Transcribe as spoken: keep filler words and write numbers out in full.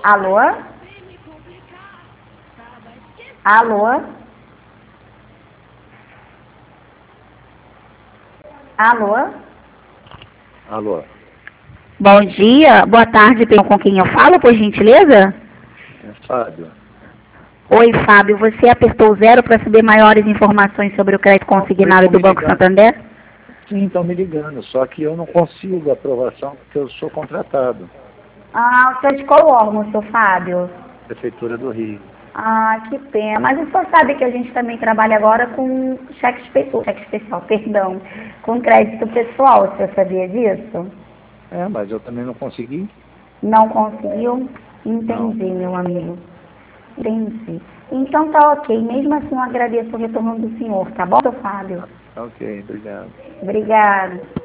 Alô? Alô? Alô? Alô? Bom dia, boa tarde, com quem eu falo, por gentileza? É Fábio. Oi, Fábio, você apertou zero para saber maiores informações sobre o crédito consignado do Banco Santander? Sim, estão me ligando, só que eu não consigo aprovação porque eu sou contratado. Ah, o senhor de qual órgão, seu Fábio? Prefeitura do Rio. Ah, que pena. Mas o senhor sabe que a gente também trabalha agora com cheque especial, cheque especial, perdão, com crédito pessoal, o senhor sabia disso? É, mas eu também não consegui. Não conseguiu? Não. Entendi, meu amigo. Entendi. Então tá ok. Mesmo assim, eu agradeço o retorno do senhor, tá bom, seu Fábio? Ok, obrigado. Obrigada.